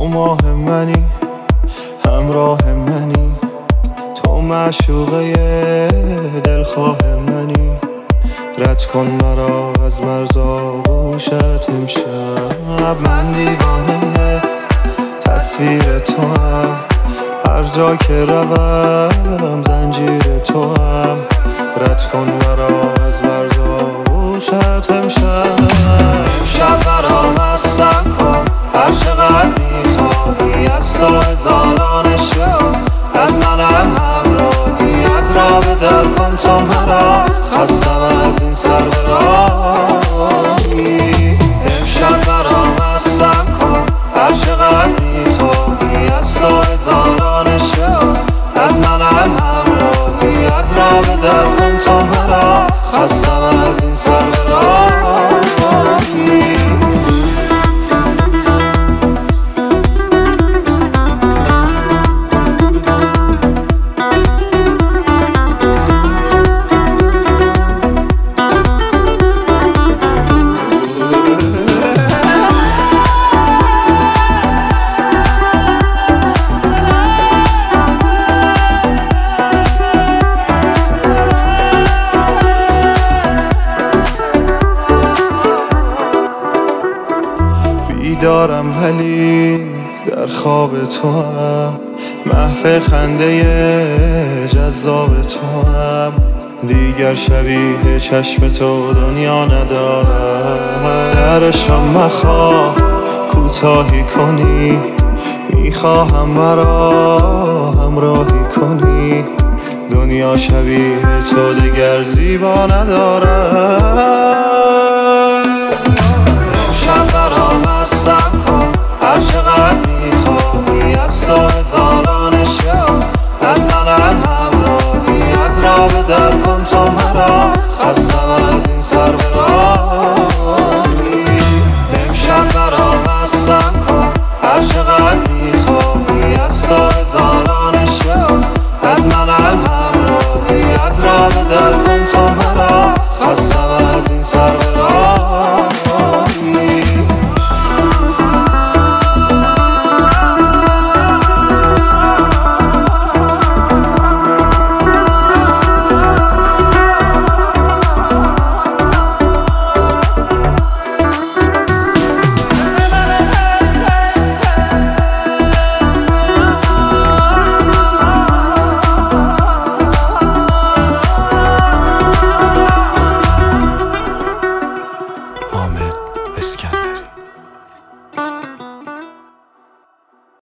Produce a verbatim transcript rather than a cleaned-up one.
تو ماه منی، همراه منی، تو معشوقه دلخواه منی. رد کن مرا از مرز آغوشت امشب. من دیوانه تصویر تو هم، هر جا که روم زنجیر تو هم. رد کن مرا از مرز آغوشت امشب. امشب برام مستم کن هر چقدر میخواهی، از تو هزاران شو از منم همراهی. از راه به در کن تو مرا، خستم از این سر به راهی. امشب برام مستم کن هر چقدر میخواهی، از تو هزاران شو از منم همراهی. از راه به در کن تو مرا، خستم از این سر به راهی. بیدارم ولی در خواب تو هم، محو خنده جذاب تو هم. دیگر شبیه چشم تو دنیا ندارم. در عشقم مخواه کوتاهی کنی، میخواهم مرا همراهی کنی. دنیا شبیه تو دیگر زیبا ندارم.